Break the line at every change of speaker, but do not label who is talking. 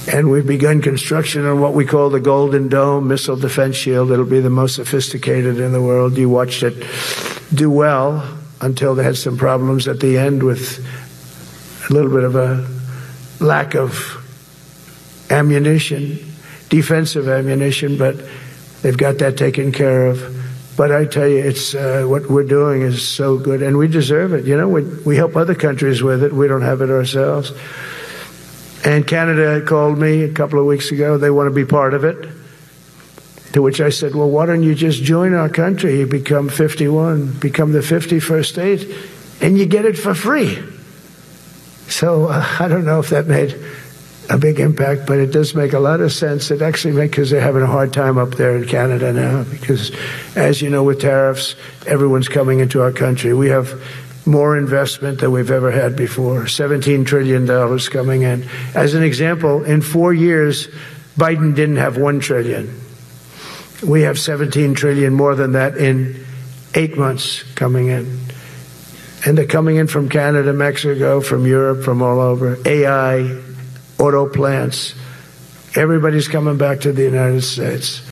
And we've begun construction on what we call the Golden Dome missile defense shield. It'll be the most sophisticated in the world. You watched it do well until they had some problems at the end with a little bit of a lack of ammunition, defensive ammunition, but they've got that taken care of. But I tell you, it's what we're doing is so good, and we deserve it. You know, we help other countries with it. We don't have it ourselves. And Canada called me a couple of weeks ago. They want to be part of it. To which I said, well, why don't you just join our country? You become 51, become the 51st state, and you get it for free. So I don't know if that made a big impact, but it does make a lot of sense. It actually makes, because they're having a hard time up there in Canada now, because as you know, with tariffs, everyone's coming into our country. We have more investment than we've ever had before, $17 trillion coming in. As an example, in 4 years, Biden didn't have $1 trillion. We have $17 trillion more than that in 8 months coming in. And they're coming in from Canada, Mexico, from Europe, from all over. AI, auto plants. Everybody's coming back to the United States.